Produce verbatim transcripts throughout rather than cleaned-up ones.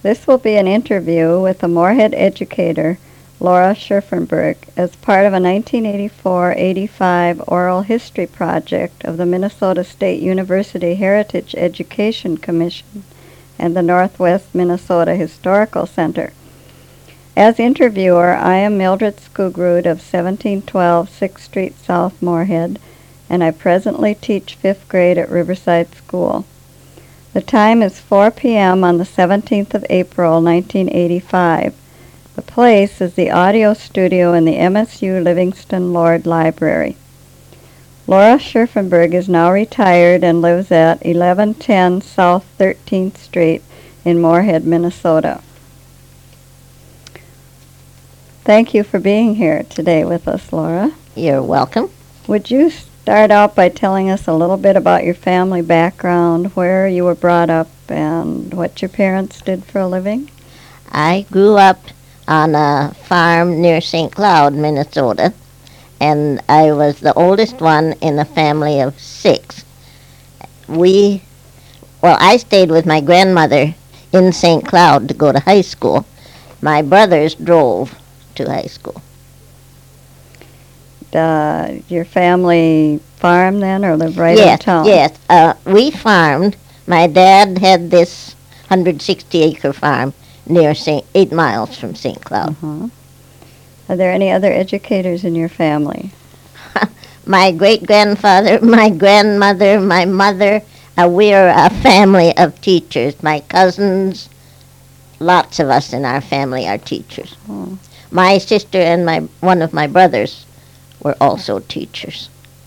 This will be an interview with the Moorhead educator, Laura Scherfenberg, as part of a nineteen eighty-four eighty-five oral history project of the Minnesota State University Heritage Education Commission and the Northwest Minnesota Historical Center. As interviewer, I am Mildred Skugrud of seventeen twelve sixth Street South, Moorhead, and I presently teach fifth grade at Riverside School. The time is four p.m. on the seventeenth of April, nineteen eighty-five. The place is the audio studio in the M S U Livingston Lord Library. Laura Scherfenberg is now retired and lives at eleven ten South thirteenth Street in Moorhead, Minnesota. Thank you for being here today with us, Laura. You're welcome. Would you start out by telling us a little bit about your family background, where you were brought up, and what your parents did for a living? I grew up on a farm near Saint Cloud, Minnesota, and I was the oldest one in a family of six. We, well, I stayed with my grandmother in Saint Cloud to go to high school. My brothers drove to high school. Uh, your family farm then, or live right yes, in town? Yes, uh, we farmed. My dad had this one hundred sixty acre farm near Saint eight miles from Saint Cloud. Uh-huh. Are there any other educators in your family? My great-grandfather, my grandmother, my mother, uh, we're a family of teachers. My cousins, lots of us in our family are teachers. Oh. My sister and my one of my brothers were also teachers.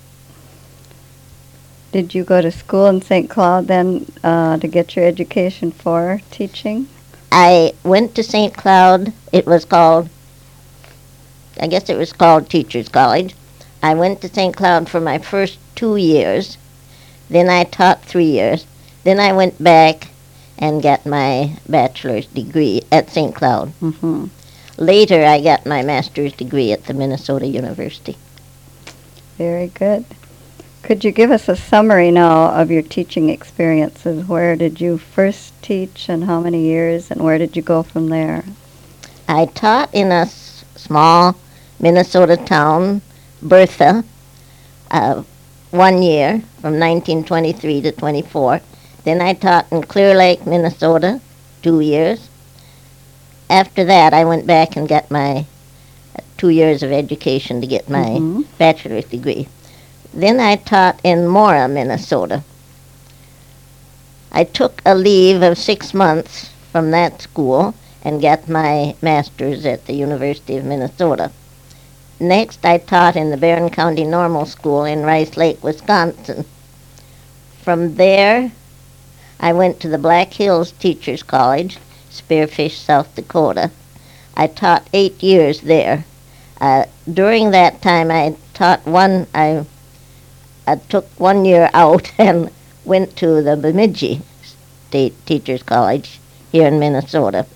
Did you go to school in Saint Cloud then uh, to get your education for teaching? I went to Saint Cloud. It was called, I guess it was called Teachers College. I went to Saint Cloud for my first two years. Then I taught three years. Then I went back and got my bachelor's degree at Saint Cloud. Mm-hmm. Later, I got my master's degree at the Minnesota University. Very good. Could you give us a summary now of your teaching experiences? Where did you first teach and how many years, and where did you go from there? I taught in a s- small Minnesota town, Bertha, uh, one year from nineteen twenty-three to twenty-four. Then I taught in Clear Lake, Minnesota, two years. After that, I went back and got my uh, two years of education to get my Mm-hmm. bachelor's degree. Then I taught in Mora, Minnesota. I took a leave of six months from that school and got my master's at the University of Minnesota. Next, I taught in the Barron County Normal School in Rice Lake, Wisconsin. From there, I went to the Black Hills Teachers College, Spearfish, South Dakota. I taught eight years there. Uh, during that time, I taught one, I, I took one year out and went to the Bemidji State Teachers College here in Minnesota.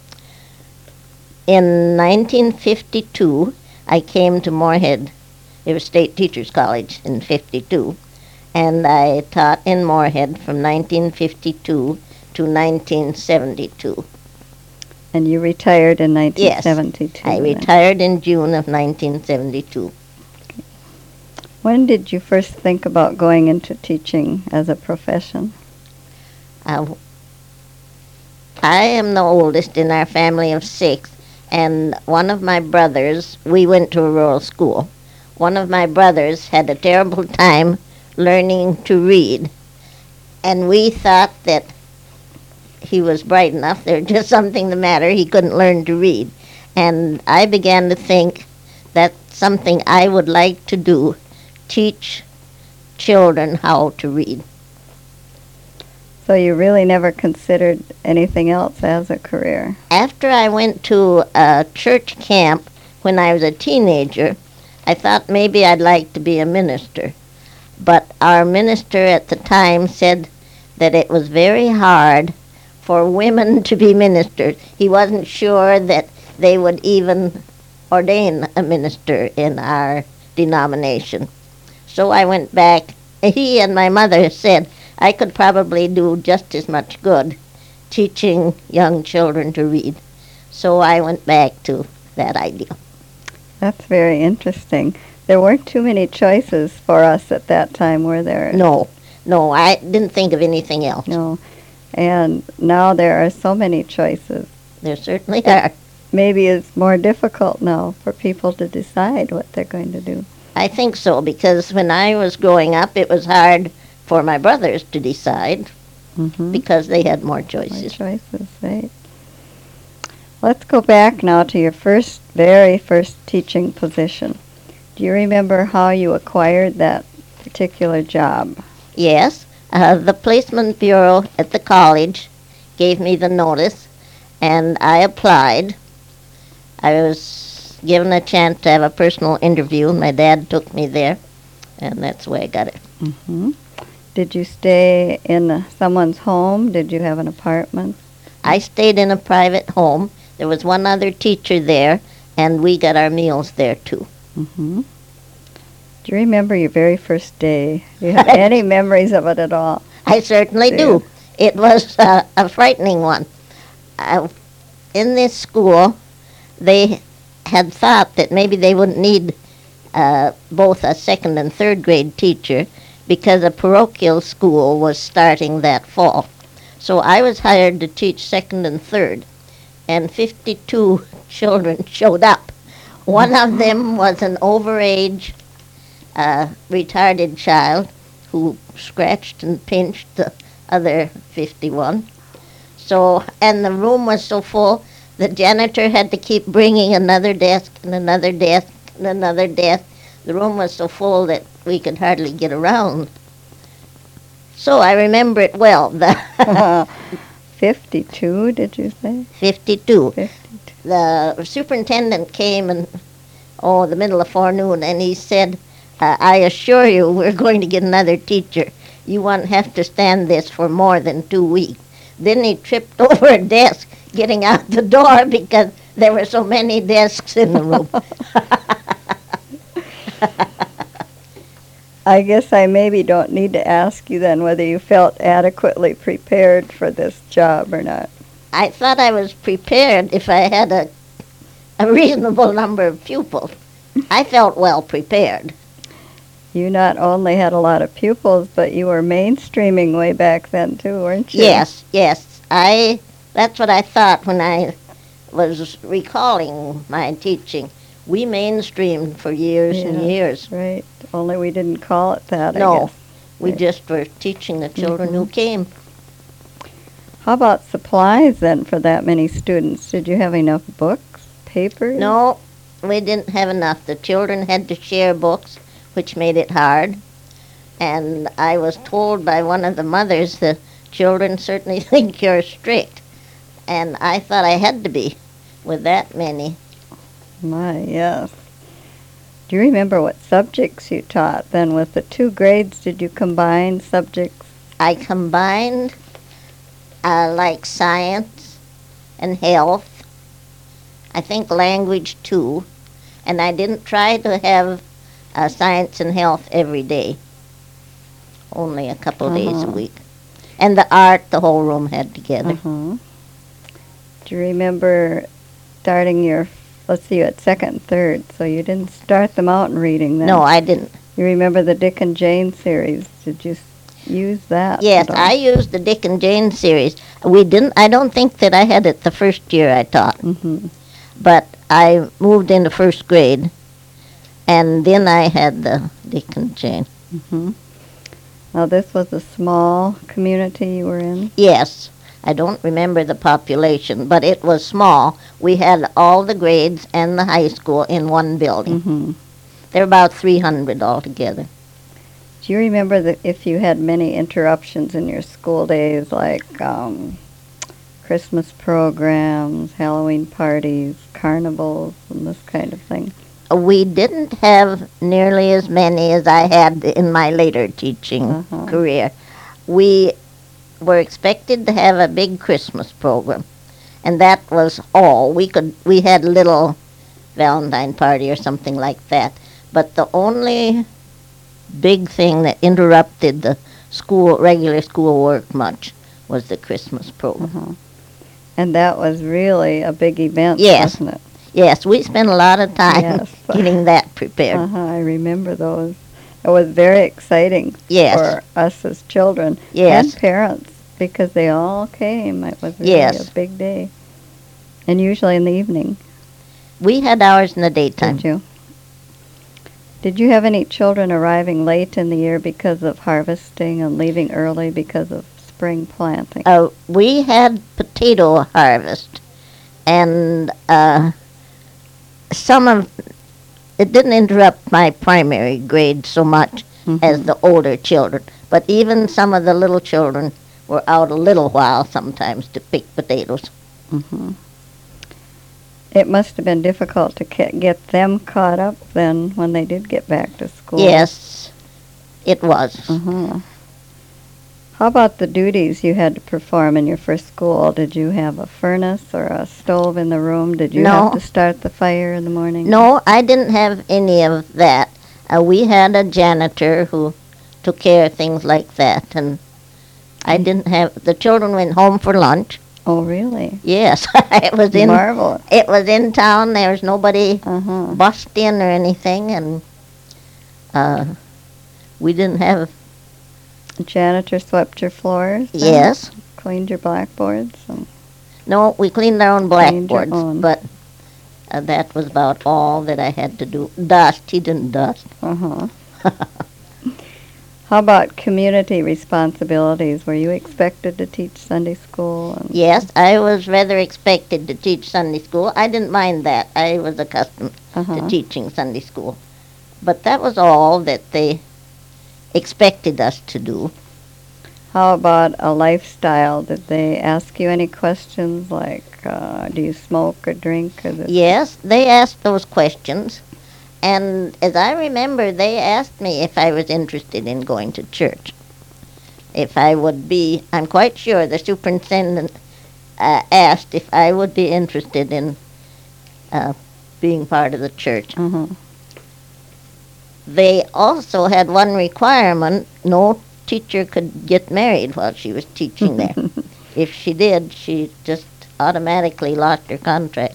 In nineteen fifty-two, I came to Moorhead. It was State Teachers College in fifty-two, and I taught in Moorhead from nineteen fifty-two to nineteen seventy-two. And you retired in nineteen seventy-two. Yes, I then. retired in June of nineteen seventy-two. When did you first think about going into teaching as a profession? Uh, I am the oldest in our family of six, and one of my brothers, we went to a rural school. One of my brothers had a terrible time learning to read, and we thought that he was bright enough, there was just something the matter, he couldn't learn to read. And I began to think that's something I would like to do, teach children how to read. So you really never considered anything else as a career? After I went to a church camp when I was a teenager, I thought maybe I'd like to be a minister. But our minister at the time said that it was very hard for women to be ministers. He wasn't sure that they would even ordain a minister in our denomination. So I went back. He and my mother said I could probably do just as much good teaching young children to read. So I went back to that idea. That's very interesting. There weren't too many choices for us at that time, were there? No, no, I didn't think of anything else. No. And now there are so many choices. There certainly are. Maybe it's more difficult now for people to decide what they're going to do. I think so, because when I was growing up, it was hard for my brothers to decide Mm-hmm. because they had more More choices. choices, right? Let's go back now to your first, very first teaching position. Do you remember how you acquired that particular job? Yes, uh, the placement bureau at the college gave me the notice, and I applied. I was given a chance to have a personal interview. My dad took me there, and that's the way I got it. Mm-hmm. Did you stay in uh, someone's home? Did you have an apartment? I stayed in a private home. There was one other teacher there, and we got our meals there too. Mm-hmm. Do you remember your very first day? Do you have any memories of it at all? I certainly do. It was uh, a frightening one. Uh, in this school, they had thought that maybe they wouldn't need uh, both a second and third grade teacher because a parochial school was starting that fall. So I was hired to teach second and third, and fifty-two children showed up. One of them was an overage, uh, retarded child who scratched and pinched the other fifty-one. So, and the room was so full, the janitor had to keep bringing another desk and another desk and another desk. The room was so full that we could hardly get around. So I remember it well. The fifty-two, did you say? fifty-two. fifty-two. The superintendent came in, oh, the middle of forenoon, and he said, uh, I assure you we're going to get another teacher. You won't have to stand this for more than two weeks. Then he tripped over a desk getting out the door because there were so many desks in the room. I guess I maybe don't need to ask you then whether you felt adequately prepared for this job or not. I thought I was prepared if I had a, a reasonable number of pupils. I felt well prepared. You not only had a lot of pupils, but you were mainstreaming way back then too, weren't you? Yes, yes. I. That's what I thought when I was recalling my teaching. We mainstreamed for years and Yeah, years. Right. Only we didn't call it that, I No, guess. we Right. just were teaching the children who came. How about supplies then for that many students? Did you have enough books, papers? No, we didn't have enough. The children had to share books, which made it hard. And I was told by one of the mothers, the children certainly think you're strict. And I thought I had to be with that many. My, yes. Do you remember what subjects you taught then with the two grades? Did you combine subjects? I combined uh, like science and health. I think language too. And I didn't try to have uh, science and health every day. Only a couple of days a Uh-huh. week. And the art, the whole room had together. Uh-huh. Do you remember starting your, let's see, at second and third, so you didn't start them out in reading then? No, I didn't. You remember the Dick and Jane series? Did you s- use that? Yes, at all? I used the Dick and Jane series. We didn't. I don't think that I had it the first year I taught, Mhm. but I moved into first grade, and then I had the Dick and Jane. Mhm. Now this was a small community you were in. Yes, I don't remember the population, but it was small. We had all the grades and the high school in one building. Mhm. There were about three hundred altogether. Do you remember that if you had many interruptions in your school days, like um, Christmas programs, Halloween parties, carnivals, and this kind of thing? We didn't have nearly as many as I had in my later teaching Uh-huh. career. We were expected to have a big Christmas program, and that was all. We could we had a little Valentine party or something like that, but the only big thing that interrupted the school regular school work much was the Christmas program. Uh-huh. And that was really a big event, Yes. wasn't it? Yes, we spent a lot of time Yes. getting that prepared. Uh-huh, I remember those. It was very exciting Yes. for us as children Yes. and parents because they all came. It was really Yes. a big day. And usually in the evening. We had ours in the daytime. Did you? Did you have any children arriving late in the year because of harvesting and leaving early because of spring planting? Uh, we had potato harvest, and uh, some of it didn't interrupt my primary grade so much Mhm. as the older children. But even some of the little children were out a little while sometimes to pick potatoes. Mhm. It must have been difficult to ca- get them caught up then when they did get back to school. Yes, it was. Uh-huh. How about the duties you had to perform in your first school? Did you have a furnace or a stove in the room? Did you No. have to start the fire in the morning? No, I didn't have any of that. Uh, we had a janitor who took care of things like that, and I didn't have. The children went home for lunch. Oh, really? Yes, it was in. Marvelous. It was in town. There was nobody Uh-huh. bussed in or anything, and uh, we didn't have. The janitor swept your floors? then? Yes, Cleaned your blackboards? And no, we cleaned our own Cleaned your blackboards, own. but uh, that was about all that I had to do. Dust, he didn't dust. Uh-huh. How about community responsibilities? Were you expected to teach Sunday school? And Yes, I was rather expected to teach Sunday school. I didn't mind that. I was accustomed Uh-huh. to teaching Sunday school. But that was all that they expected us to do. How about a lifestyle? Did they ask you any questions like, uh, do you smoke or drink? Or this? Yes, they asked those questions. And as I remember, they asked me if I was interested in going to church. If I would be, I'm quite sure the superintendent uh, asked if I would be interested in uh, being part of the church. Uh-huh. They also had one requirement: no teacher could get married while she was teaching there. If she did, she just automatically lost her contract.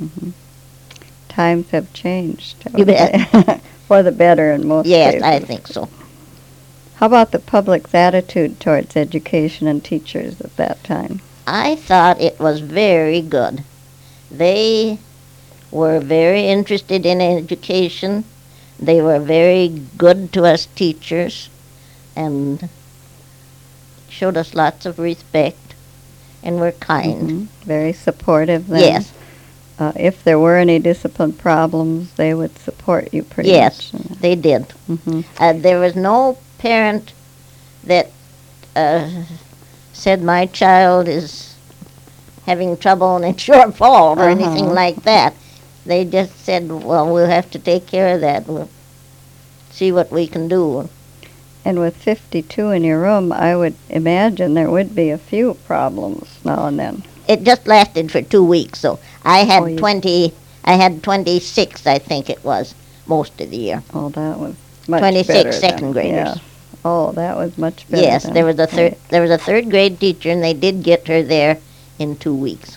Times have changed. You bet. haven't they? For the better in most Yes, cases. I think so. How about the public's attitude towards education and teachers at that time? I thought it was very good. They were very interested in education. They were very good to us teachers and showed us lots of respect and were kind. Mhm. Very supportive then. Yes. Uh, if there were any discipline problems, they would support you pretty Yes, much. they did. Mm-hmm. Uh, there was no parent that uh, said my child is having trouble in a short fall or anything Uh-huh. like that. They just said, well, we'll have to take care of that. We'll see what we can do. And with fifty-two in your room, I would imagine there would be a few problems now and then. It just lasted for two weeks, so I had Oh, you- twenty, I had twenty-six, I think it was, most of the year. Oh, that was much twenty-six better second then. graders. Yeah. Oh, that was much better. Yes, then. there was a third, Right. there was a third grade teacher, and they did get her there in two weeks.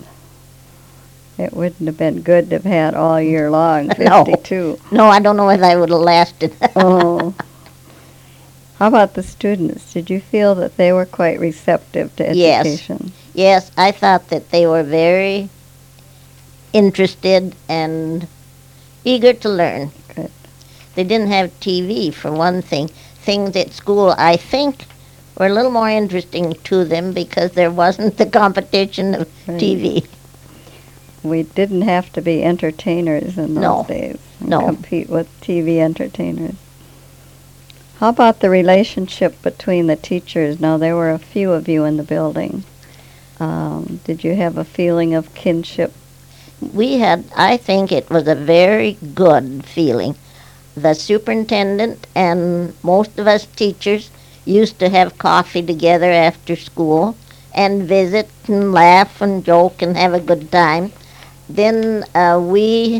It wouldn't have been good to have had all year long, No. fifty-two. No, I don't know if I would have lasted. Oh. How about the students? Did you feel that they were quite receptive to Yes. education? Yes, I thought that they were very interested and eager to learn. Good. They didn't have T V, for one thing. Things at school, I think, were a little more interesting to them because there wasn't the competition of Right. T V. We didn't have to be entertainers in those No. days. and No. Compete with T V entertainers. How about the relationship between the teachers? Now, there were a few of you in the building. Um, did you have a feeling of kinship? We had, I think it was a very good feeling. The superintendent and most of us teachers used to have coffee together after school and visit and laugh and joke and have a good time. Then uh, we,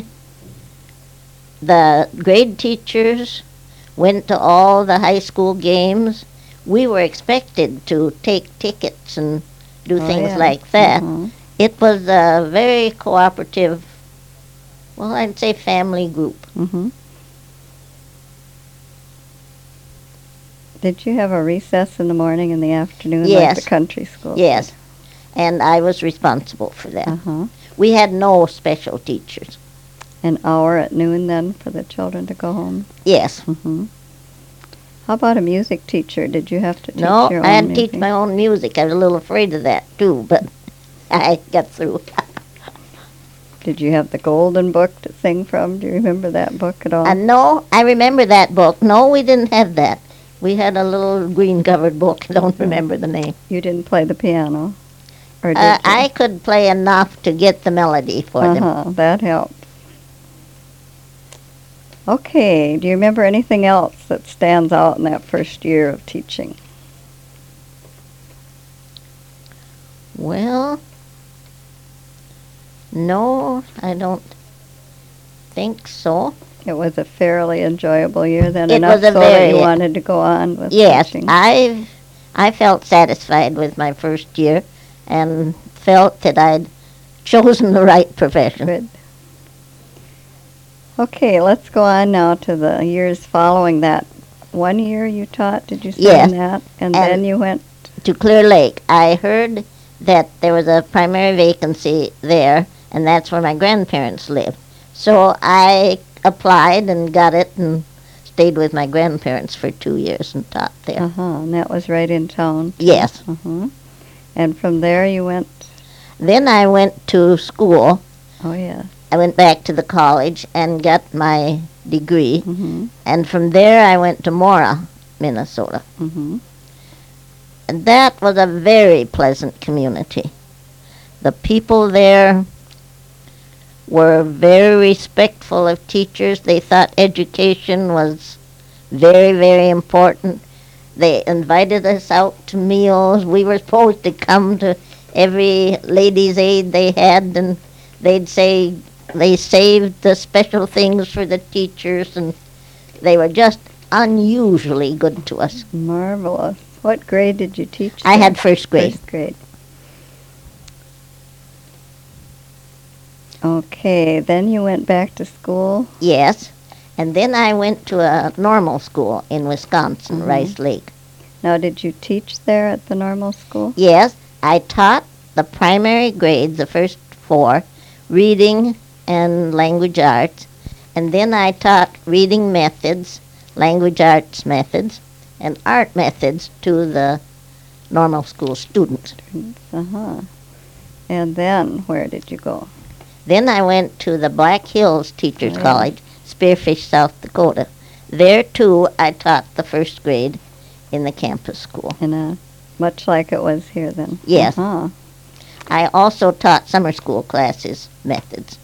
the grade teachers, went to all the high school games. We were expected to take tickets and do Oh, things yeah. like that. Mhm. It was a very cooperative, well, I'd say family group. Mhm. Did you have a recess in the morning and the afternoon like Yes. the country school? Yes, and I was responsible for that. Uh-huh. We had no special teachers. An hour at noon then for the children to go home? Yes. Mm-hmm. How about a music teacher? Did you have to teach No, your own I had to music? teach my own music. I was a little afraid of that too, but I got through. Did you have the golden book to sing from? Do you remember that book at all? Uh, no, I remember that book. No, we didn't have that. We had a little green covered book. I don't remember the name. You didn't play the piano? Or did Uh, you? I could play enough to get the melody for them. Uh-huh, that helped. Okay, do you remember anything else that stands out in that first year of teaching? Well, no, I don't think so. It was a fairly enjoyable year then, It enough was a so that very- you wanted to go on with Yes, teaching. I I felt satisfied with my first year and felt that I'd chosen the right profession. Good. Okay, let's go on now to the years following that. One year you taught, did you say Yes, in that? And, and- then you went, To Clear Lake. I heard that there was a primary vacancy there, and that's where my grandparents lived. So I applied and got it and stayed with my grandparents for two years and taught there. uh-huh, and that was right in town? too? Yes. Uh-huh. And from there you went, Then I went to school. oh yeah. I went back to the college and got my degree. Mm-hmm. And from there I went to Mora, Minnesota. Mm-hmm. And that was a very pleasant community. The people there were very respectful of teachers. They thought education was very, very important. They invited us out to meals. We were supposed to come to every ladies' aid they had, and they'd say they saved the special things for the teachers, and they were just unusually good to us. Marvelous. What grade did you teach? I there? had first grade. First grade. Okay, then you went back to school. Yes. And then I went to a normal school in Wisconsin, Mhm. Rice Lake. Now, did you teach there at the normal school? Yes, I taught the primary grades, the first four, reading and language arts. And then I taught reading methods, language arts methods, and art methods to the normal school students. Uh-huh. And then, where did you go? Then I went to the Black Hills Teachers Oh, yeah. College, Spearfish, South Dakota. There, too, I taught the first grade in the campus school. In a, much like it was here then? Yes. Uh-huh. I also taught summer school classes methods.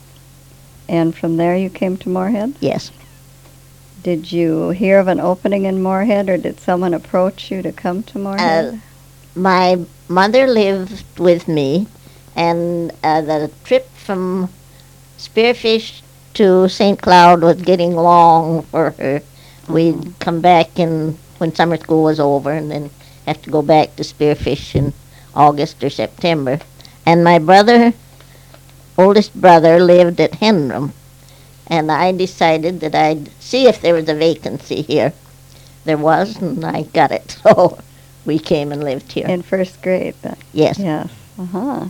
And from there you came to Moorhead? Yes. Did you hear of an opening in Moorhead, or did someone approach you to come to Moorhead? My mother lived with me, and uh, the trip from Spearfish to Saint Cloud was getting long for her. We'd come back in when summer school was over, and then have to go back to Spearfish in August or September. And my brother, oldest brother, lived at Henram, and I decided that I'd see if there was a vacancy here. There was, and I got it. So we came and lived here. In first grade then? Yes. Yes. Uh-huh.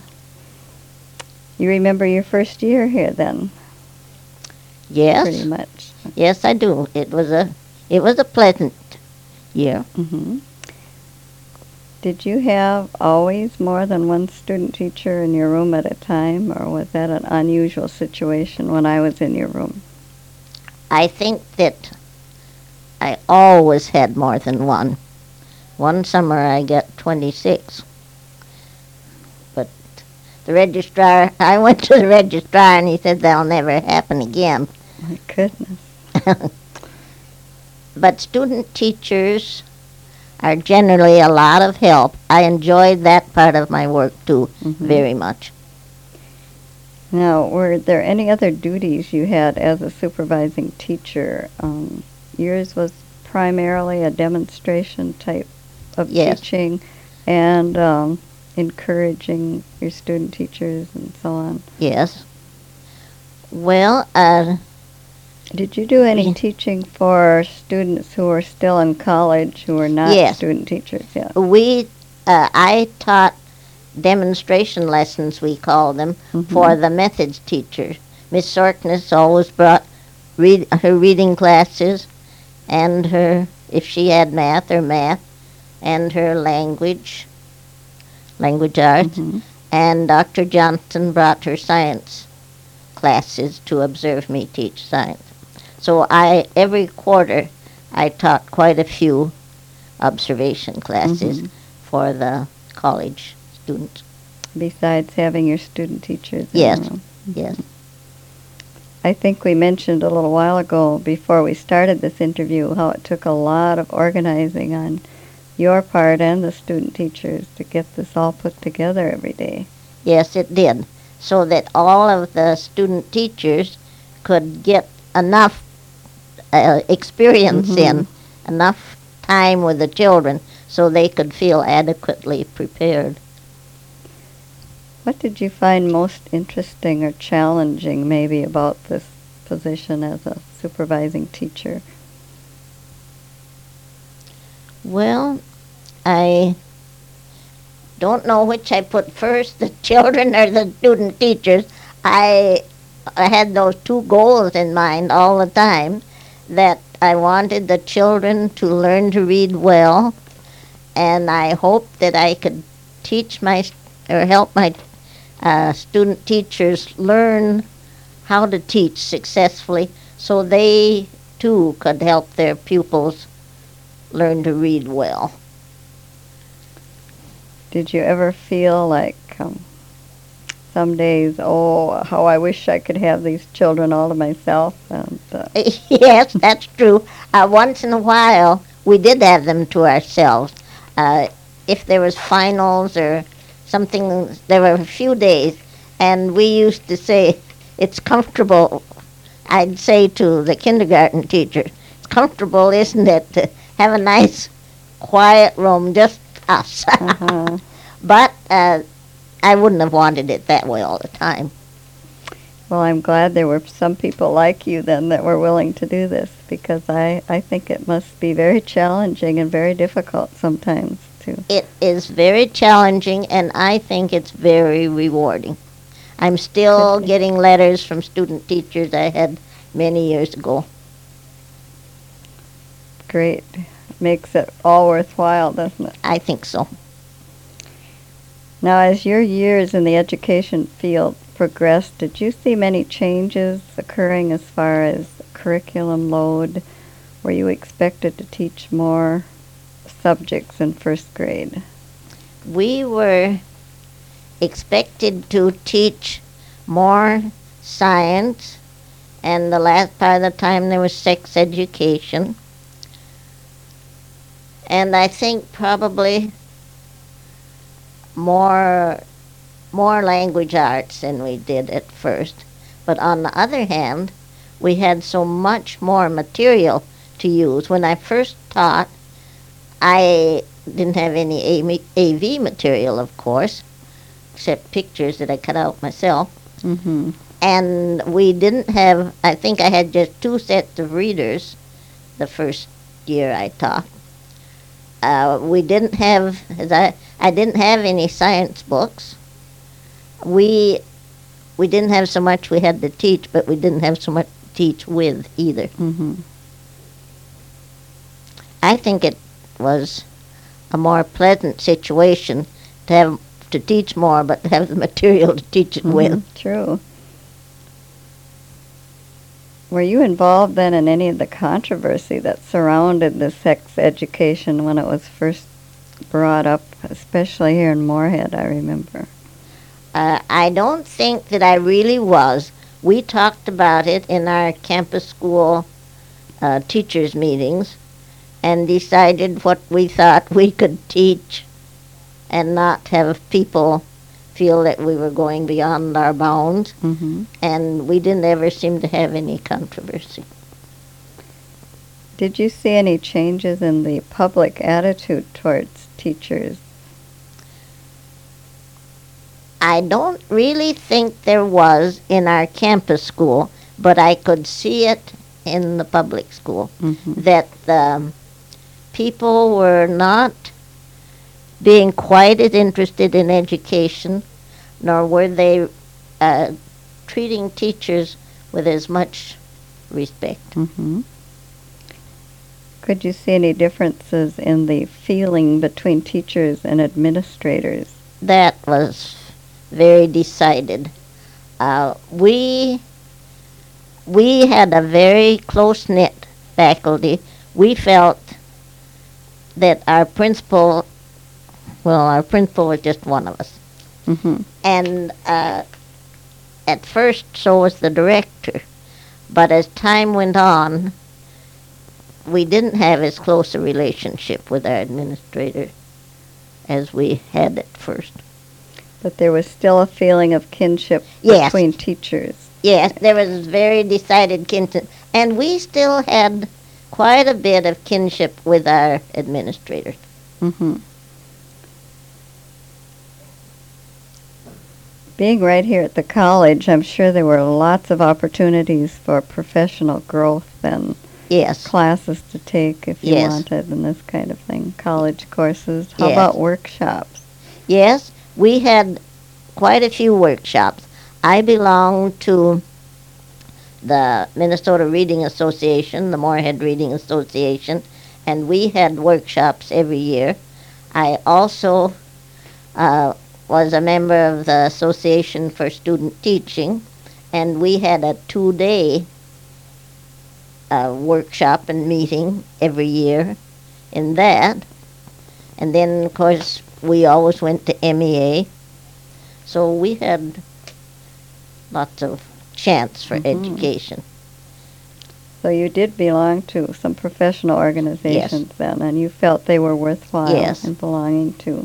You remember your first year here then? Yes. Pretty much. Yes, I do. It was a it was a pleasant year. Mm-hmm. Did you have always more than one student teacher in your room at a time, or was that an unusual situation when I was in your room? I think that I always had more than one. One summer I got twenty-six. But the registrar, I went to the registrar and he said that'll never happen again. My goodness. But student teachers are generally a lot of help. I enjoyed that part of my work too Mhm. very much. Now, were there any other duties you had as a supervising teacher? Um, yours was primarily a demonstration type of Yes. teaching, and um, encouraging your student teachers and so on. Yes. Well, uh, Did you do any Yeah. teaching for students who are still in college who are not Yes. student teachers yet? we, uh, I taught demonstration lessons, we call them, for Mhm. the methods teachers. Miss Sorkness always brought read her reading classes and her, if she had math, her math, and her language, language arts. Mhm. And Doctor Johnson brought her science classes to observe me teach science. So I, every quarter, I taught quite a few observation classes Mhm. for the college students. Besides having your student teachers in Yes. the room. Yes. I think we mentioned a little while ago before we started this interview how it took a lot of organizing on your part and the student teachers to get this all put together every day. Yes, it did. So that all of the student teachers could get enough uh, experience Mhm. in, enough time with the children, so they could feel adequately prepared. What did you find most interesting or challenging maybe about this position as a supervising teacher? Well, I don't know which I put first, the children or the student teachers. I, I had those two goals in mind all the time, that I wanted the children to learn to read well, and I hoped that I could teach my, or help my uh, student teachers learn how to teach successfully so they too could help their pupils learn to read well. Did you ever feel like um, some days, oh, how I wish I could have these children all to myself? And, uh, Yes, that's true. Uh, once in a while, we did have them to ourselves. Uh, if there was finals or something, there were a few days, and we used to say, it's comfortable, I'd say to the kindergarten teacher, it's comfortable, isn't it, to have a nice, quiet room, just us. uh-huh. But uh, I wouldn't have wanted it that way all the time. Well, I'm glad there were some people like you then that were willing to do this, because I, I think it must be very challenging and very difficult sometimes to. It is very challenging, and I think it's very rewarding. I'm still Could be. getting letters from student teachers I had many years ago. Great. Makes it all worthwhile, doesn't it? I think so. Now, as your years in the education field progressed, did you see many changes occurring as far as curriculum load? Were you expected to teach more subjects in first grade? We were expected to teach more science, and the last part of the time there was sex education. And I think probably more more language arts than we did at first. But on the other hand, we had so much more material to use. When I first taught, I didn't have any A V material, of course, except pictures that I cut out myself. Mm-hmm. And we didn't have, I think I had just two sets of readers the first year I taught. Uh, we didn't have, as I, I didn't have any science books. We, we didn't have so much we had to teach, but we didn't have so much to teach with either. Mm-hmm. I think it was a more pleasant situation to have to teach more, but to have the material to teach it Mm-hmm. with. True. Were you involved then in any of the controversy that surrounded the sex education when it was first brought up, especially here in Moorhead, I remember? Uh, I don't think that I really was. We talked about it in our campus school uh, teachers' meetings and decided what we thought we could teach and not have people feel that we were going beyond our bounds. Mm-hmm. And we didn't ever seem to have any controversy. Did you see any changes in the public attitude towards teachers? I don't really think there was in our campus school, but I could see it in the public school, Mm-hmm. that the people were not being quite as interested in education, nor were they uh, treating teachers with as much respect. Mm-hmm. Could you see any differences in the feeling between teachers and administrators? That was very decided. Uh, we we had a very close knit faculty. We felt that our principal, well, our principal was just one of us, Mm-hmm. and uh, at first so was the director. But as time went on, we didn't have as close a relationship with our administrator as we had at first. But there was still a feeling of kinship Yes. between teachers. Yes, there was very decided kinship, and we still had quite a bit of kinship with our administrators. Mm-hmm. Being right here at the college, I'm sure there were lots of opportunities for professional growth and Yes. classes to take if you Yes. wanted and this kind of thing. College courses. How Yes. about workshops? Yes, we had quite a few workshops. I belonged to the Minnesota Reading Association, the Moorhead Reading Association, and we had workshops every year. I also uh, was a member of the Association for Student Teaching, and we had a two-day uh, workshop and meeting every year in that. And then, of course, we always went to M E A. So we had lots of chance for Mhm. education. So you did belong to some professional organizations then, and you felt they were worthwhile Yes. in belonging to.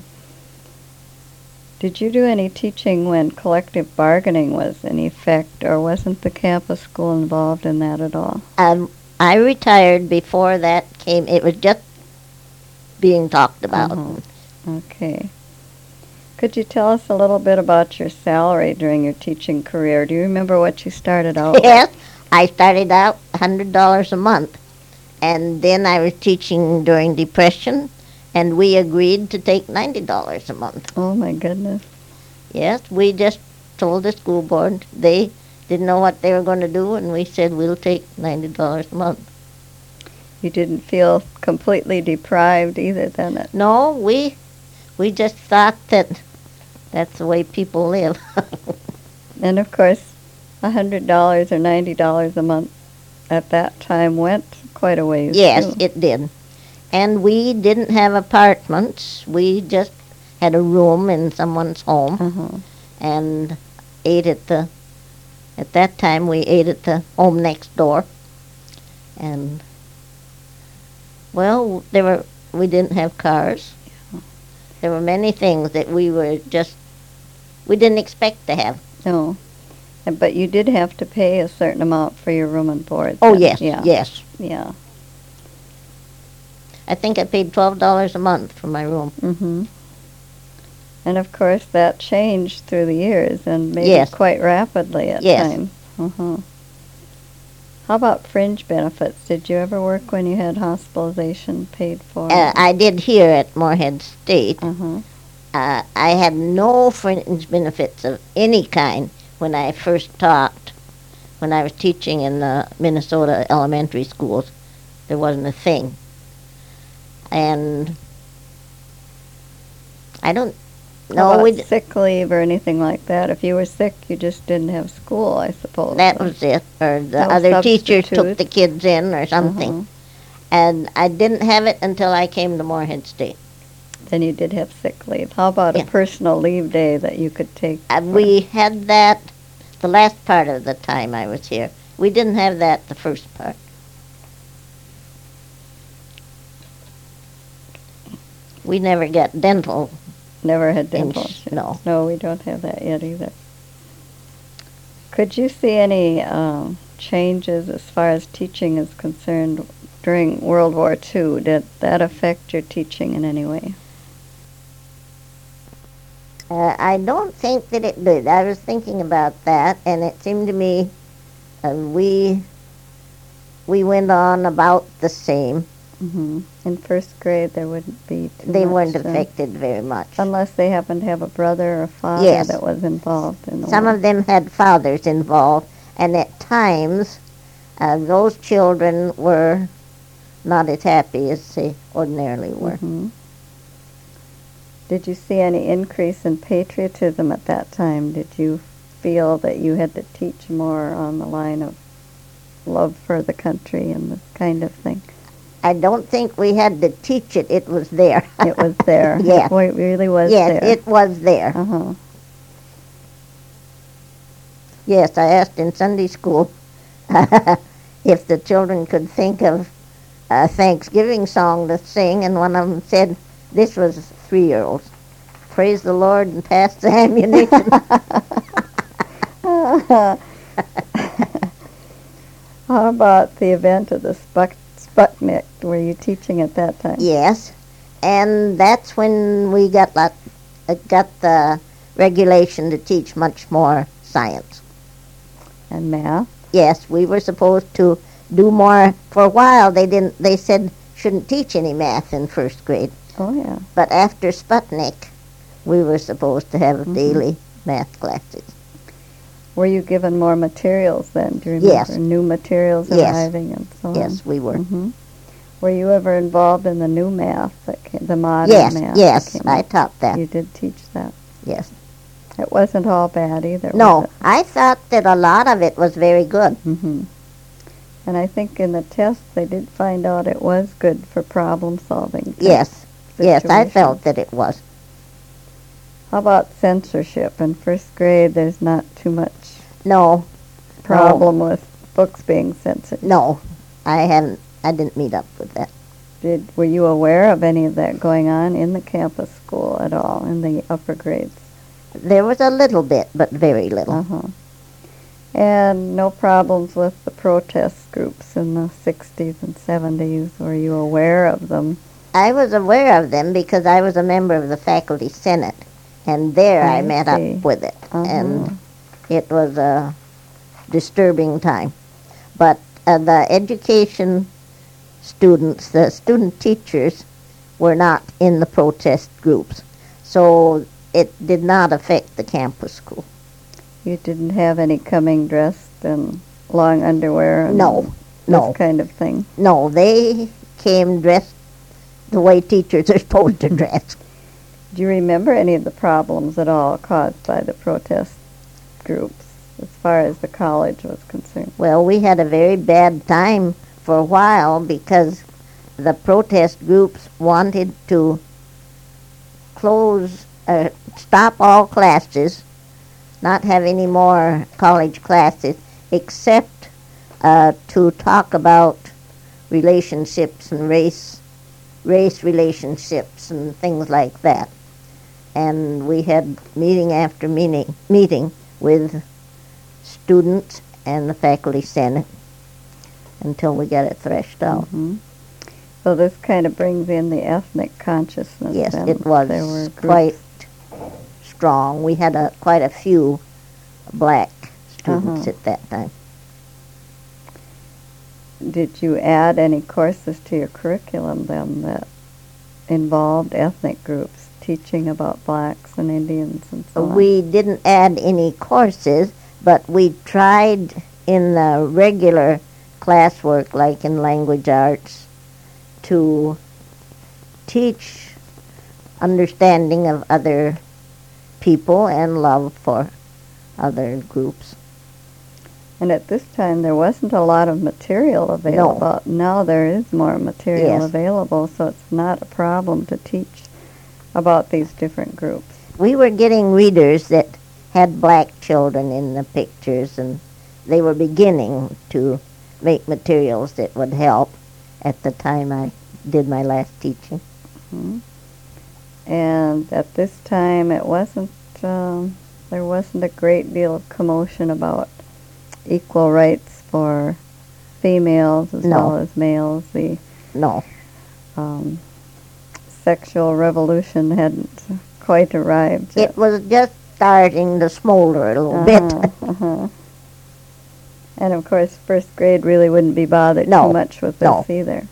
Did you do any teaching when collective bargaining was in effect, or wasn't the campus school involved in that at all? Um, I retired before that came. It was just being talked about. Uh-huh. Okay. Could you tell us a little bit about your salary during your teaching career? Do you remember what you started out with? Yes, I started out one hundred dollars a month, and then I was teaching during Depression, and we agreed to take ninety dollars a month. Oh, my goodness. Yes, we just told the school board they didn't know what they were going to do, and we said we'll take ninety dollars a month. You didn't feel completely deprived either then? At No, we we just thought that that's the way people live. And of course, a hundred dollars or ninety dollars a month at that time went quite a ways. Yes, too. it did. And we didn't have apartments. We just had a room in someone's home Uh-huh. and ate at the, at that time we ate at the home next door. And, well, there were, we didn't have cars. There were many things that we were just, we didn't expect to have. No. And- But you did have to pay a certain amount for your room and board. Oh, then. yes, Yeah. yes. Yeah. I think I paid twelve dollars a month for my room. Mm-hmm. And of course, that changed through the years and maybe Yes. quite rapidly at Yes. times. Uh-huh. How about fringe benefits? Did you ever work when you had hospitalization paid for? Uh, I did here at Moorhead State. Uh-huh. Uh, I had no fringe benefits of any kind when I first taught. When I was teaching in the Minnesota elementary schools, there wasn't a thing. And I don't How know. about We d- sick leave or anything like that? If you were sick, you just didn't have school, I suppose. that was it. Or the No other teachers took substitutes? the kids in or something. Uh-huh. And I didn't have it until I came to Moorhead State. Then you did have sick leave. How about Yeah. a personal leave day that you could take? Uh, for- we had that the last part of the time I was here. We didn't have that the first part. We never got dental. Never had dental. ins- no. No, we don't have that yet either. Could you see any um, changes as far as teaching is concerned during World War Two? Did that affect your teaching in any way? Uh, I don't think that it did. I was thinking about that, and it seemed to me uh, we we went on about the same. Hmm. In first grade, there wouldn't be too They much. weren't then, affected very much. unless they happened to have a brother or father Yes. that was involved in the Some war. of them had fathers involved, and at times uh, those children were not as happy as they ordinarily were. Hmm. Did you see any increase in patriotism at that time? Did you feel that you had to teach more on the line of love for the country and this kind of thing? I don't think we had to teach it. It was there. It was there. Yes. It really was yes, there. it was there. Uh-huh. Yes, I asked in Sunday school if the children could think of a Thanksgiving song to sing, and one of them said, this was three-year-olds, praise the Lord and pass the ammunition. How about the event of the Sput- Sputnik? Were you teaching at that time? Yes, and that's when we got lot, uh, got the regulation to teach much more science. And math? Yes, we were supposed to do more. For a while, they didn't. They said shouldn't teach any math in first grade. Oh, yeah. But after Sputnik, we were supposed to have Mhm. daily math classes. Were you given more materials then? Do you remember? Yes. New materials Yes. arriving and so on? Yes, we were. Hmm. Were you ever involved in the new math, that came, the modern Yes, math? yes, that came I up? taught that. You did teach that. Yes. It wasn't all bad either. No, I thought that a lot of it was very good. Hmm. And I think in the tests they did find out it was good for problem solving. Yes, yes, I situations. felt that it was. How about censorship? In first grade, there's not too much No, problem with books being censored. no, I haven't. I didn't meet up with that. Did were you aware of any of that going on in the campus school at all in the upper grades? There was a little bit, but very little. Uh-huh. And no problems with the protest groups in the sixties and seventies. Were you aware of them? I was aware of them because I was a member of the faculty senate, and there I, I met see. up with it, Uh-huh. and it was a disturbing time. But uh, the education students, the student teachers, were not in the protest groups, so it did not affect the campus school. You didn't have any coming dressed in long underwear and No, this no, kind of thing? no. They came dressed the way teachers are supposed to dress. Do you remember any of the problems at all caused by the protest groups as far as the college was concerned? Well, we had a very bad time for a while because the protest groups wanted to close, uh, stop all classes, not have any more college classes, except uh, to talk about relationships and race, race relationships and things like that. And we had meeting after meeting, meeting with students and the faculty senate until we got it threshed out. Hmm. So this kind of brings in the ethnic consciousness. Yes, then. it was There were quite groups. strong. We had a quite a few black students Uh-huh. at that time. Did you add any courses to your curriculum then that involved ethnic groups, teaching about blacks and Indians and so on? We didn't add any courses, but we tried in the regular classwork, like in language arts, to teach understanding of other people and love for other groups. And at this time, there wasn't a lot of material available. Now there is more material Yes. available, so it's not a problem to teach about these different groups. We were getting readers that had black children in the pictures, and they were beginning to make materials that would help at the time I did my last teaching. Mhm. And at this time, it wasn't, um, there wasn't a great deal of commotion about equal rights for females as No. well as males. The No, um, sexual revolution hadn't quite arrived yet. It was just starting to smolder a little bit. Uh-huh, uh-huh. And of course, first grade really wouldn't be bothered No, too much with this no. either.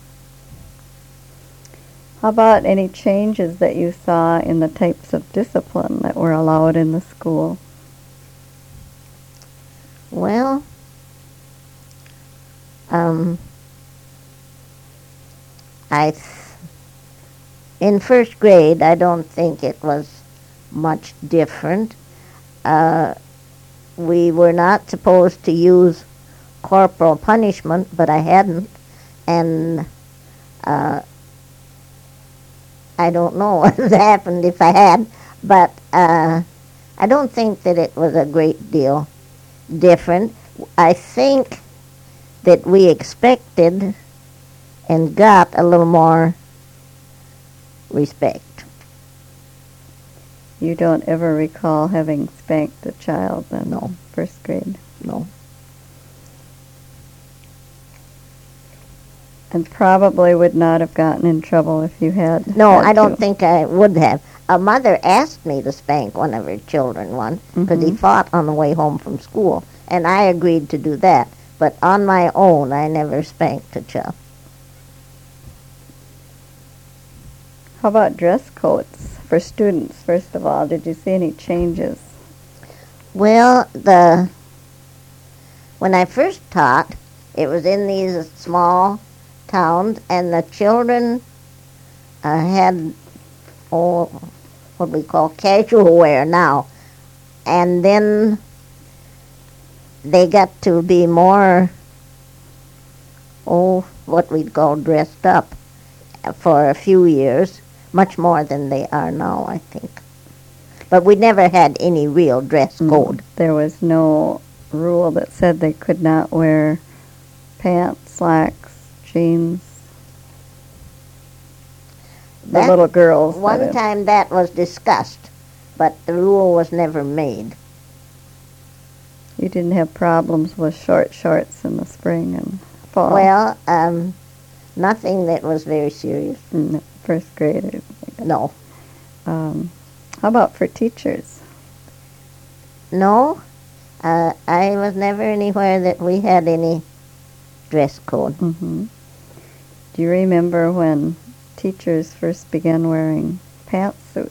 How about any changes that you saw in the types of discipline that were allowed in the school? Well, um, I, th- in first grade, I don't think it was much different. Uh, we were not supposed to use corporal punishment, but I hadn't, and uh, I don't know what would happened if I had, but uh, I don't think that it was a great deal different. I think that we expected and got a little more respect. You don't ever recall having spanked a child in No. first grade? No. And probably would not have gotten in trouble if you had. No, had I don't to. think I would have. A mother asked me to spank one of her children once because he Mhm. fought on the way home from school, and I agreed to do that. But on my own, I never spanked a child. How about dress codes for students, first of all? Did you see any changes? Well, the when I first taught, it was in these small towns, and the children uh, had oh, what we call casual wear now, and then they got to be more oh, what we'd call dressed up for a few years, much more than they are now, I think. But we never had any real dress code. Mm, there was no rule that said they could not wear pants, slacks, jeans. The That- little girls. that One is. time that was discussed, but the rule was never made. You didn't have problems with short shorts in the spring and fall. Well, um, nothing that was very serious. in the first grade. No. Um, how about for teachers? No, uh, I was never anywhere that we had any dress code. hmm Do you remember when teachers first began wearing pantsuits?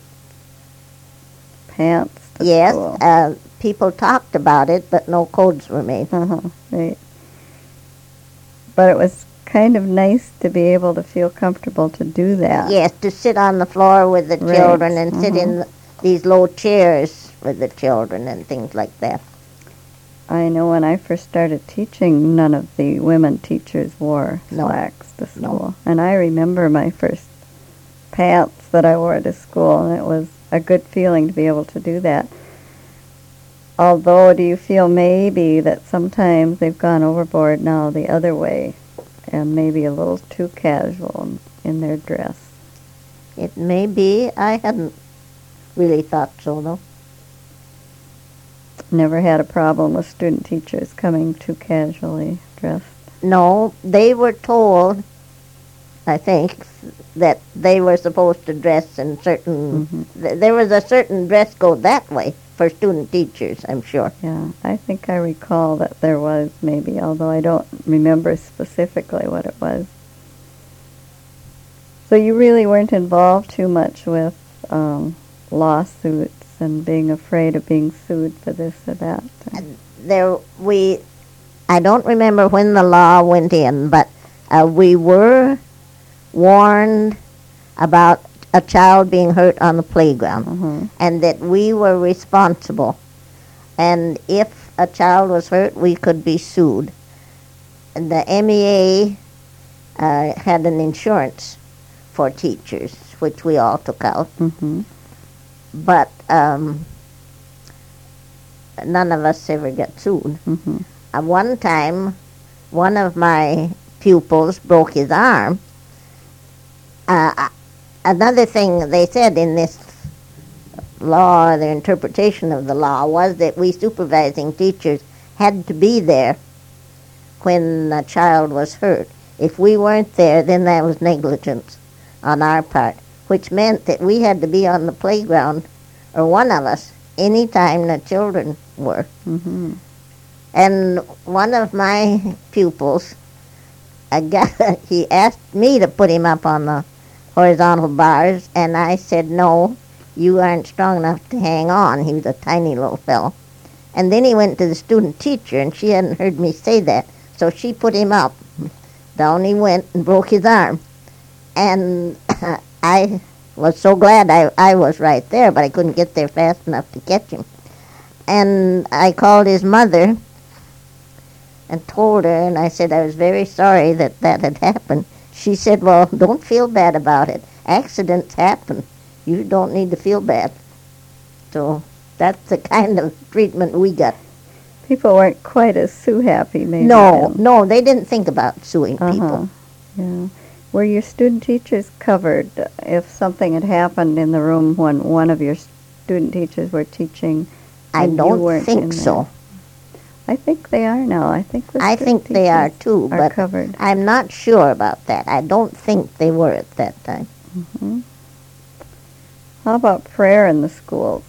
Pants to Yes, school. uh, people talked about it, but no codes were made. Uh-huh, right. But it was kind of nice to be able to feel comfortable to do that. Yes, to sit on the floor with the Right, children and sit mhm. in these low chairs with the children and things like that. I know when I first started teaching, none of the women teachers wore No. slacks to No. school. And I remember my first pants that I wore to school, and it was a good feeling to be able to do that. Although, do you feel maybe that sometimes they've gone overboard now the other way and maybe a little too casual in, in their dress? It may be. I hadn't really thought so, though. Never had a problem with student teachers coming too casually dressed. No, they were told, I think, that they were supposed to dress in certain... Mhm. Th- there was a certain dress code that way for student teachers, I'm sure. Yeah, I think I recall that there was maybe, although I don't remember specifically what it was. So you really weren't involved too much with um, lawsuits and being afraid of being sued for this or that. There, we... I don't remember when the law went in, but uh, we were warned about a child being hurt on the playground, Uh-huh. and that we were responsible. And if a child was hurt, we could be sued. And the M E A uh, had an insurance for teachers, which we all took out, Mm-hmm. but um, none of us ever got sued. Mm-hmm. Uh, one time, one of my pupils broke his arm. Uh, uh, another thing they said in this law, the interpretation of the law, was that we supervising teachers had to be there when a child was hurt. If we weren't there, then that was negligence on our part. which meant that we had to be on the playground, or one of us, any time the children were. Mm-hmm. And one of my pupils, a guy, he asked me to put him up on the horizontal bars, and I said, no, you aren't strong enough to hang on. He was a tiny little fellow. And then he went to the student teacher, and she hadn't heard me say that, so she put him up. Down he went and broke his arm. And I was so glad I, I was right there, but I couldn't get there fast enough to catch him. And I called his mother and told her, and I said I was very sorry that that had happened. She said, well, don't feel bad about it. Accidents happen. You don't need to feel bad. So that's the kind of treatment we got. People weren't quite as sue-happy, maybe. No, then. no, they didn't think about suing Uh-huh. people. Yeah. Were your student teachers covered if something had happened in the room when one of your student teachers were teaching? I and you don't weren't in think so. there? I think they are now. I think the I student think they are teachers too, are but covered. I'm not sure about that. I don't think they were at that time. Hmm. How about prayer in the schools?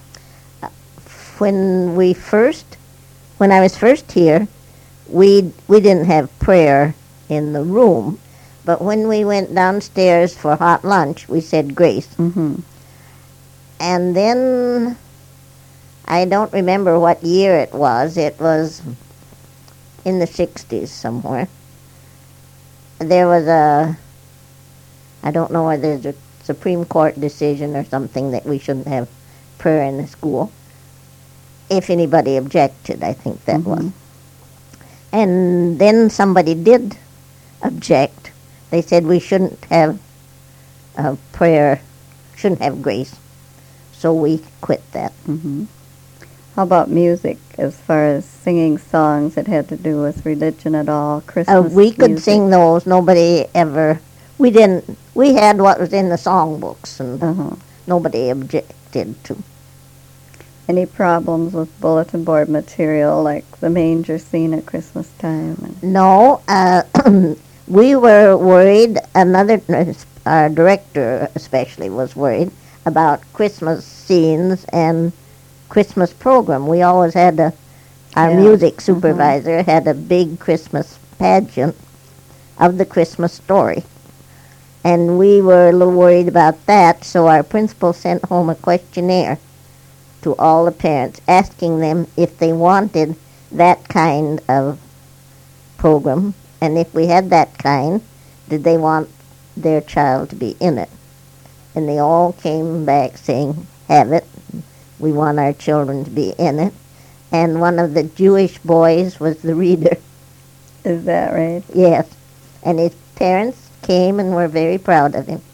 When we first, when I was first here, we we didn't have prayer in the room, but when we went downstairs for hot lunch, we said grace. Mm-hmm. And then I don't remember what year it was. It was in the sixties somewhere. There was a, I don't know whether there's a Supreme Court decision or something that we shouldn't have prayer in the school. If anybody objected, I think that Mm-hmm. was. And then somebody did object. They said we shouldn't have uh, prayer, shouldn't have grace. So we quit that. Mm-hmm. How about music, as far as singing songs that had to do with religion at all, Uh, Christmas we could music? sing those. Nobody ever, we didn't, we had what was in the songbooks, and Uh-huh. nobody objected to. Any problems with bulletin board material, like the manger scene at Christmas time? And No, uh, we were worried, another, our director especially was worried about Christmas scenes and Christmas program. We always had a, our Yeah, music supervisor had a big Christmas pageant of the Christmas story. And we were a little worried about that, so our principal sent home a questionnaire to all the parents, asking them if they wanted that kind of program, and if we had that kind, did they want their child to be in it. And they all came back saying, have it. We want our children to be in it. And one of the Jewish boys was the reader. is that right? Yes. And his parents came and were very proud of him.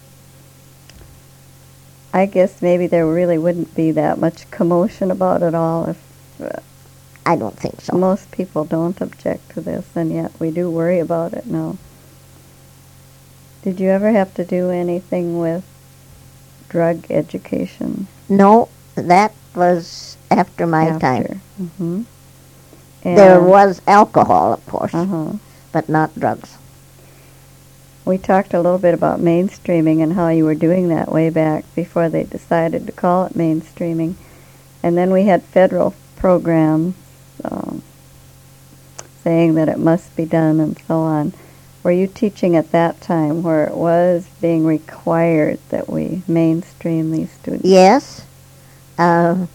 I guess maybe there really wouldn't be that much commotion about it all if uh, I don't think so. most people don't object to this, and yet we do worry about it now. Did you ever have to do anything with drug education? No, that was after my time. Mm-hmm. There was alcohol, of course, Uh-huh. but not drugs. We talked a little bit about mainstreaming and how you were doing that way back before they decided to call it mainstreaming. And then we had federal programs um, saying that it must be done and so on. Were you teaching at that time where it was being required that we mainstream these students? Yes. Uh,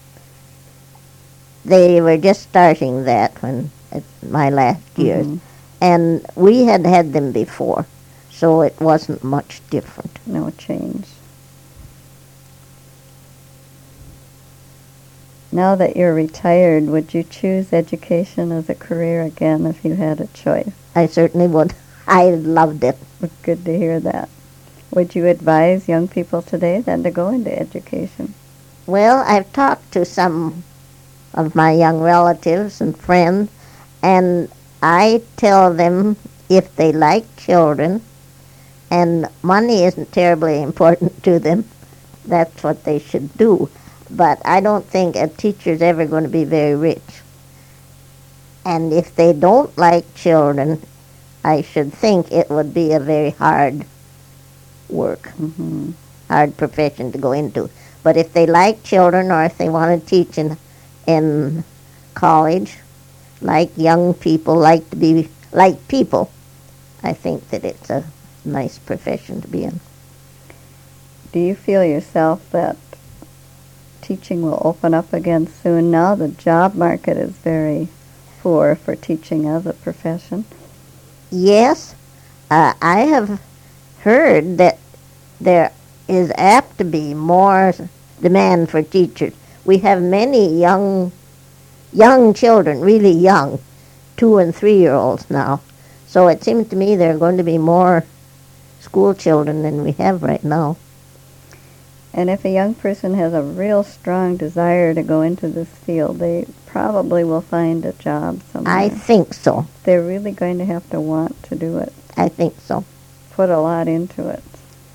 they were just starting that when at my last years. Mhm. And we had had them before, so it wasn't much different. No change. Now that you're retired, would you choose education as a career again if you had a choice? I certainly would. I loved it. It's good to hear that. Would you advise young people today then to go into education? Well, I've talked to some of my young relatives and friends, and I tell them if they like children and money isn't terribly important to them, that's what they should do. But I don't think a teacher's ever going to be very rich. And if they don't like children, I should think it would be a very hard work, Mm-hmm. hard profession to go into. But if they like children or if they want to teach in, in college, like young people, like to be like people, I think that it's a nice profession to be in. Do you feel yourself that teaching will open up again soon? Now the job market is very poor for teaching as a profession. Yes, uh, I have heard that there is apt to be more demand for teachers. We have many young young children, really young, two and three year olds now. So it seems to me there are going to be more school children than we have right now. And if a young person has a real strong desire to go into this field, they probably will find a job somewhere. I think so. They're really going to have to want to do it, I think so. put a lot into it.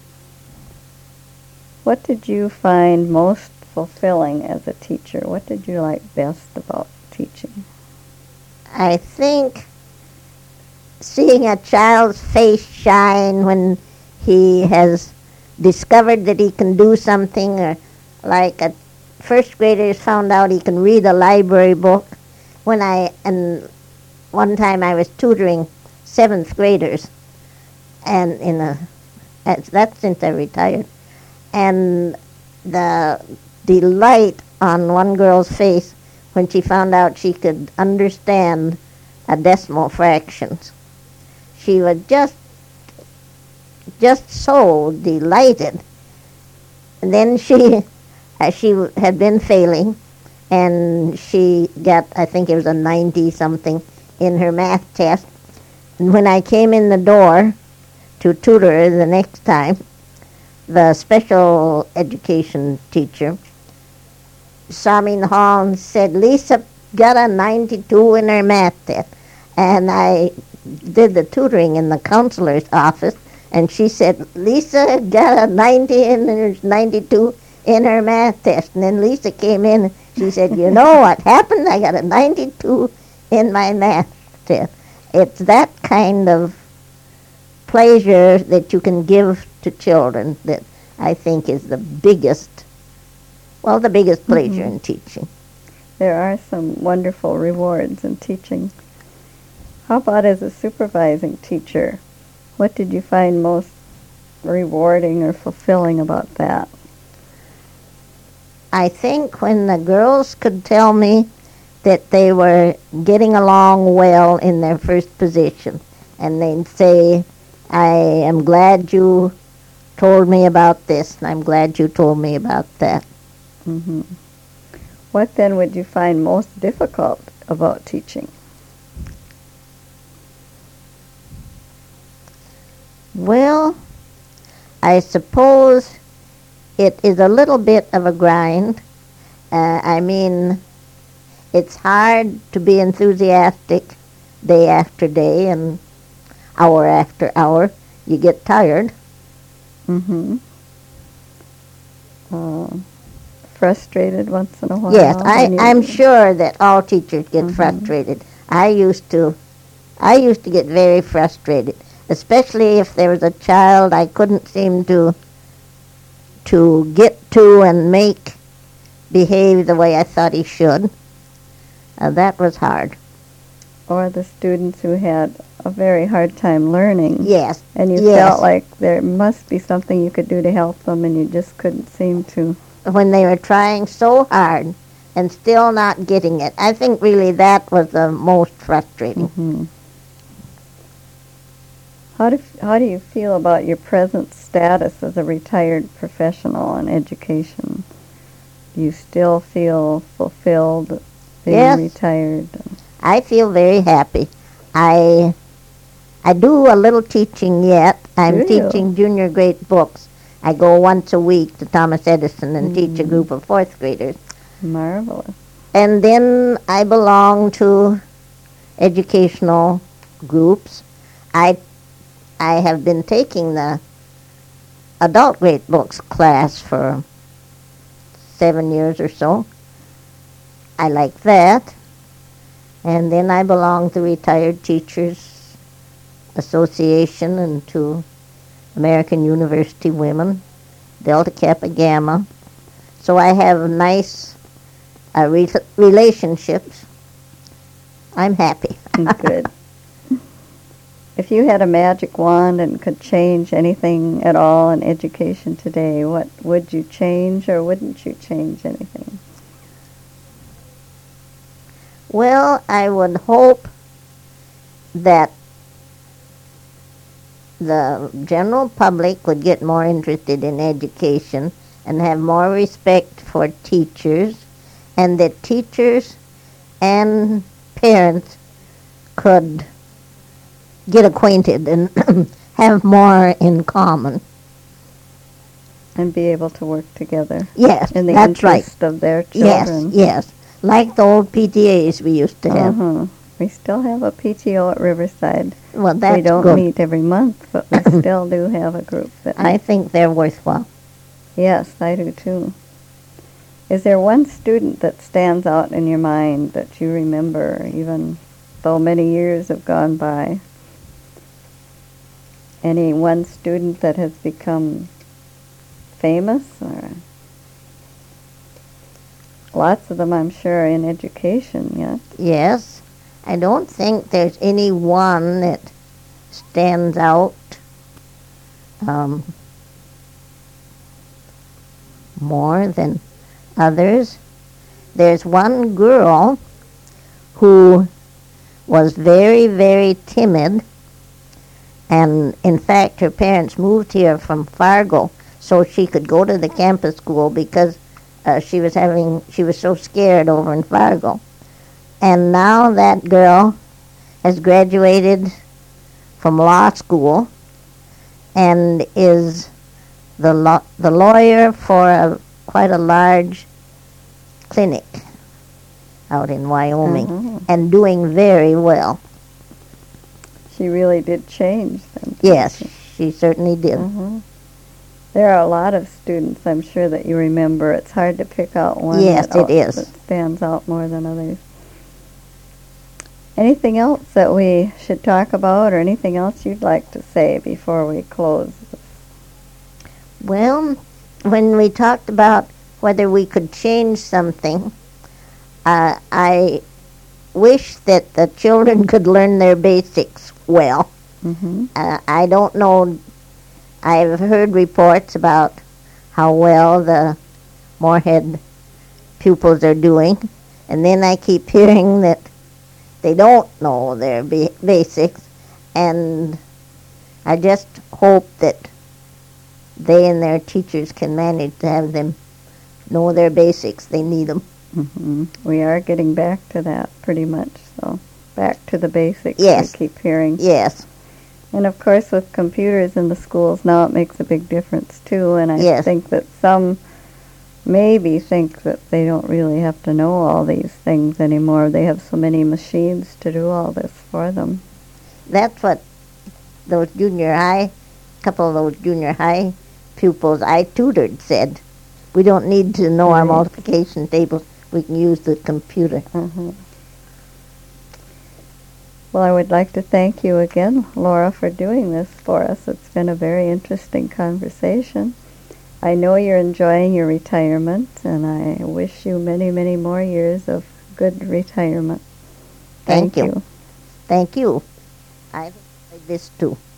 What did you find most fulfilling as a teacher? What did you like best about teaching? I think seeing a child's face shine when he has discovered that he can do something, or like a first grader found out he can read a library book. When I, and one time I was tutoring seventh graders, and in a, that's since I retired, and the delight on one girl's face when she found out she could understand a decimal fractions. She was just just so delighted. And then she uh, she had been failing, and she got, I think it was a ninety something in her math test. And when I came in the door to tutor her the next time, the special education teacher saw me in the hall and said, "Lisa got a ninety-two in her math test." And I did the tutoring in the counselor's office, and she said, "Lisa got a ninety in her ninety-two in her math test." And then Lisa came in and she said, "You know what happened? I got a ninety-two in my math test." It's that kind of pleasure that you can give to children that I think is the biggest, well, the biggest pleasure Mm-hmm. in teaching. There are some wonderful rewards in teaching. How about as a supervising teacher? What did you find most rewarding or fulfilling about that? I think when the girls could tell me that they were getting along well in their first position, and they'd say, "I am glad you told me about this, and I'm glad you told me about that." Mm-hmm. What then would you find most difficult about teaching? Well, I suppose it is a little bit of a grind. Uh, I mean, it's hard to be enthusiastic day after day and hour after hour. You get tired. Mm-hmm. Uh, frustrated once in a while? Yes, I, when you- I'm sure that all teachers get Mhm. frustrated. I used to, I used to get very frustrated, especially if there was a child I couldn't seem to, to get to and make behave the way I thought he should. Uh, that was hard. Or the students who had a very hard time learning. Yes, And you yes. felt like there must be something you could do to help them, and you just couldn't seem to. When they were trying so hard and still not getting it. I think really that was the most frustrating. Hmm. How do how do you feel about your present status as a retired professional in education? Do you still feel fulfilled being Yes. retired? I feel very happy. I I do a little teaching yet. I'm Do you? teaching junior grade books. I go once a week to Thomas Edison and teach a Mm. group of fourth graders. Marvelous. And then I belong to educational groups. I I have been taking the adult grade books class for seven years or so. I like that. And then I belong to Retired Teachers Association and to American University Women, Delta Kappa Gamma. So I have nice uh, re- relationships. I'm happy. Good. If you had a magic wand and could change anything at all in education today, what would you change or wouldn't you change anything? Well, I would hope that the general public would get more interested in education and have more respect for teachers, and that teachers and parents could get acquainted and have more in common. And be able to work together. Yes, in the that's right. interest of their children. Yes, yes. Like the old P T As we used to have. Uh-huh. We still have a P T O at Riverside. Well, that's we don't good. meet every month, but we still do have a group. That I think they're worthwhile. Yes, I do too. Is there one student that stands out in your mind that you remember, even though many years have gone by? Any one student that has become famous? Or lots of them, I'm sure, in education yet. Yes. I don't think there's any one that stands out um, more than others. There's one girl who was very, very timid, and in fact her parents moved here from Fargo so she could go to the campus school because uh, she was having she was so scared over in Fargo. And now that girl has graduated from law school and is the law, the lawyer for a, quite a large clinic out in Wyoming, Mm-hmm. and doing very well. She really did change then. Yes, she certainly did. Mm-hmm. There are a lot of students, I'm sure, that you remember. It's hard to pick out one Yes, that, it out- is. that stands out more than others. Anything else that we should talk about, or anything else you'd like to say before we close? Well, when we talked about whether we could change something, uh, I wish that the children could learn their basics well. Mm-hmm. Uh, I don't know. I've heard reports about how well the Moorhead pupils are doing, and then I keep hearing that they don't know their ba- basics, and I just hope that they and their teachers can manage to have them know their basics. They need them. Mm-hmm. We are getting back to that pretty much, so back to the basics. Yes. We keep hearing. Yes, And of course, with computers in the schools now, it makes a big difference too. And I Yes. think that some maybe think that they don't really have to know all these things anymore. They have so many machines to do all this for them. that's what those junior high, couple of those junior high pupils I tutored said. We don't need to know our Right. multiplication tables. We can use the computer. hmm Well, I would like to thank you again, Laura, for doing this for us. It's been a very interesting conversation. I know you're enjoying your retirement, and I wish you many, many more years of good retirement. Thank Thank you. Thank you. I enjoyed this too.